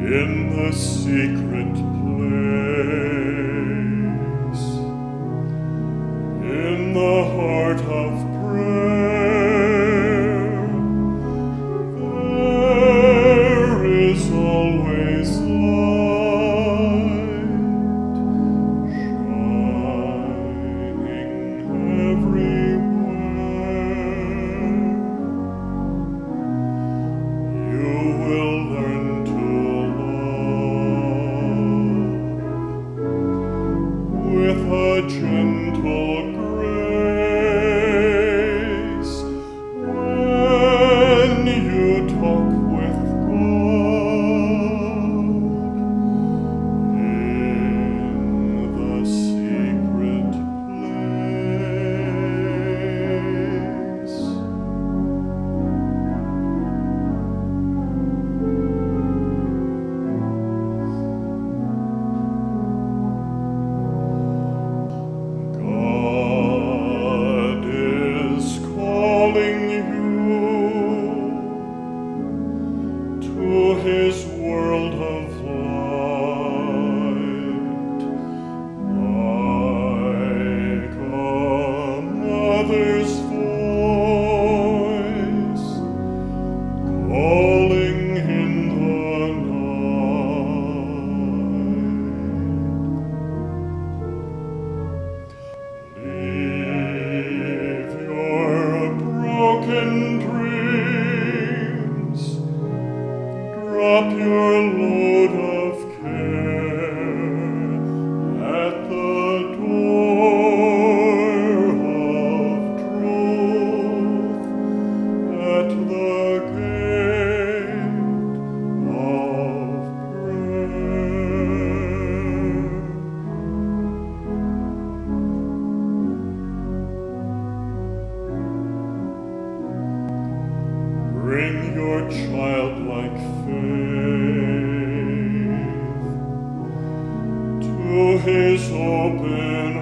in the secret place, in the heart of prayer, there is always light, shining everywhere. You will learn to love with a gentle grace when you talk with God in the secret place. God is calling you to His world of light, like a mother's voice calling in the night. Leave your broken dreams, drop your load of care at the door of truth, at the gate of prayer. Bring your childlike faith to His open